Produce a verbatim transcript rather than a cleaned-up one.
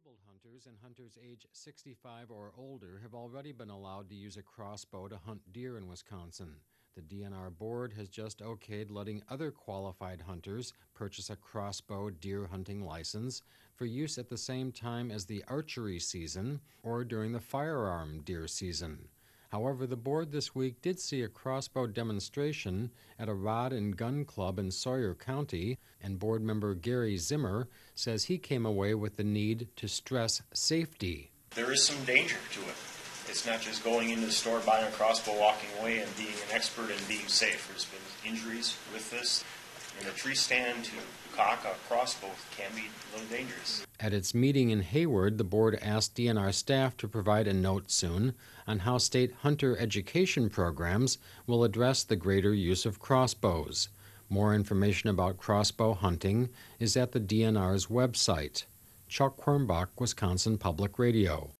Disabled hunters and hunters age sixty-five or older have already been allowed to use a crossbow to hunt deer in Wisconsin. The D N R board has just okayed letting other qualified hunters purchase a crossbow deer hunting license for use at the same time as the archery season or during the firearm deer season. However, the board this week did see a crossbow demonstration at a rod and gun club in Sawyer County, and board member Gary Zimmer says he came away with the need to stress safety. There is some danger to it. It's not just going into the store, buying a crossbow, walking away, and being an expert and being safe. There's been injuries with this. In a tree stand, to cock a crossbow can be a little dangerous. At its meeting in Hayward, the board asked D N R staff to provide a note soon on how state hunter education programs will address the greater use of crossbows. More information about crossbow hunting is at the D N R's website. Chuck Quirmbach, Wisconsin Public Radio.